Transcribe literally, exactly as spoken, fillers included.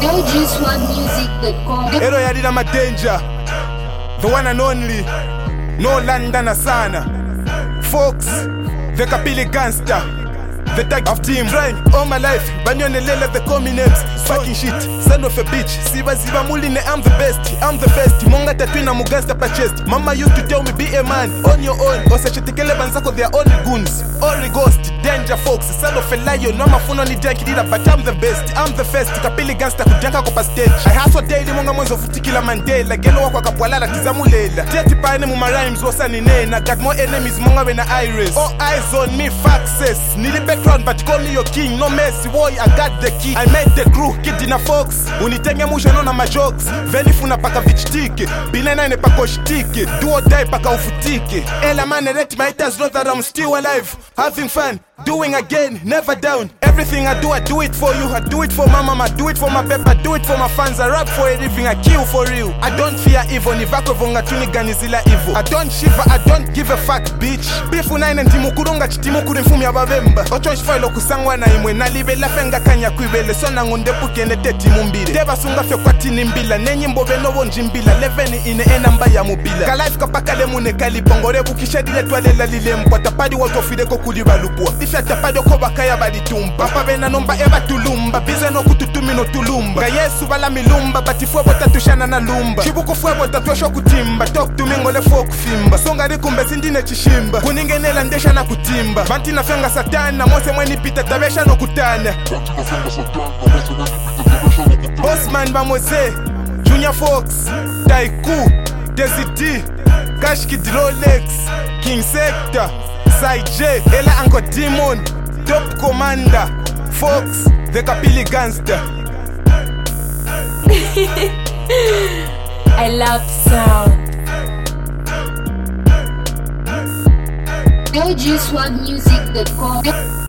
L G Swag Music dot com. Hello Yadina Madenja, the one and only, no London Asana, folks, the Kapili Gangster, the tag of team. Trying all my life, Banyon Lela, the coming names, fucking shit, son of a bitch. Siva Siva Muline, I'm the best, I'm the best. Monga Tatwina Mugasta Pachest. Mama used to tell me, be a man on your own. Osachitikele Bansako, they are only goons, only ghost, danger folks. Son of a lion, no mafuno ni janky dida, but I'm the best, I'm the first. Kapili Gangster, kujanka kopa stage. I hustle daily, monga monzo futikila Mandela. Gelo wako kapwalala kizamulela. Teti paene muma rhymes, wasani nena. Got more enemies, monga wena iris. All eyes on me, faxes. Need a background, but call me your king. No messy, boy, I got the key. I made the crew, kid in a fox. Unitenge musha no na ma jokes. Veni funa paka vichtike. Binena ne pako shtike. Do or die paka ufutike. Ela man, let my haters know that I'm still alive. Having fun, doing again, never down. Everything I do, I do it for you. I do it for my mama, do it for my pep, I do it for my fans. I rap for a living, I kill for real. I don't fear evil, nivako vonga tuni ganizila evil. I don't shiver, I don't give a fuck, bitch. Bifu nine and timu kurunga chitimu kurinfumi abavemba. Ocho ishfailo kusangwa na imwe. Nalibe la fenga kanya kuibele. Sona ngunde pukene teti mumbile. Deba sunga fyo kwa tini mbila. Nenyi mbobe no wonji mbila. Leveni ine enamba ya mubila. Ka life kapaka le mune kalipongore. Bukishedi le tuale la lile mpwa. Tapadi wato fide kukuliba lupua. Ifya tapadi okoba kaya badi tumpa. Papa bena nomba eba tulumba. Bize no kututumi no tulumba. Ka yesu bala milumba. Bati fwe bota tushana na lumba. Chibuku fwe bota tuwasho kutimba. Talk to me ngole fwe kufimba. Songa rikumbe sindine chishimba. Kuningenela ndesha na kutimba. Banti na fenga satana. Mose mweni pita tabesha no kutana. Bossman Bamose, Junior Fox, Taiku, Desi D, Cash Kid Rolex, King Sector, Sai J, Ella Uncle Demon, Top Commander, Fox, the Kapili Gangster. I love sound. L G Swag Music dot com.